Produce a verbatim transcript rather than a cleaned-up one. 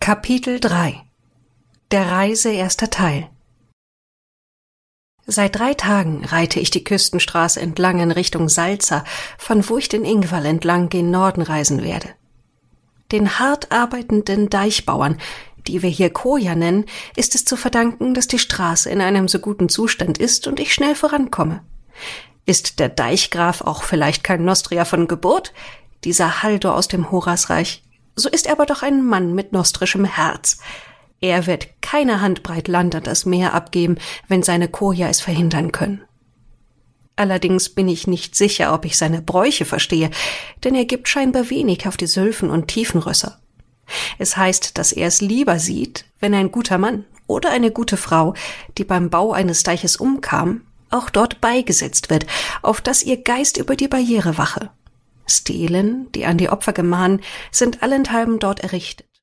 Kapitel drei. Der Reise erster Teil. Seit drei Tagen reite ich die Küstenstraße entlang in Richtung Salza, von wo ich den Ingwall entlang gen Norden reisen werde. Den hart arbeitenden Deichbauern, die wir hier Koja nennen, ist es zu verdanken, dass die Straße in einem so guten Zustand ist und ich schnell vorankomme. Ist der Deichgraf auch vielleicht kein Nostria von Geburt, dieser Haldor aus dem Horasreich, so ist er aber doch ein Mann mit nostrischem Herz. Er wird keine Handbreit Land an das Meer abgeben, wenn seine Koja es verhindern können. Allerdings bin ich nicht sicher, ob ich seine Bräuche verstehe, denn er gibt scheinbar wenig auf die Sülfen und Tiefenrösser. Es heißt, dass er es lieber sieht, wenn ein guter Mann oder eine gute Frau, die beim Bau eines Deiches umkam, auch dort beigesetzt wird, auf dass ihr Geist über die Barriere wache. Stelen, die an die Opfer gemahnen, sind allenthalben dort errichtet.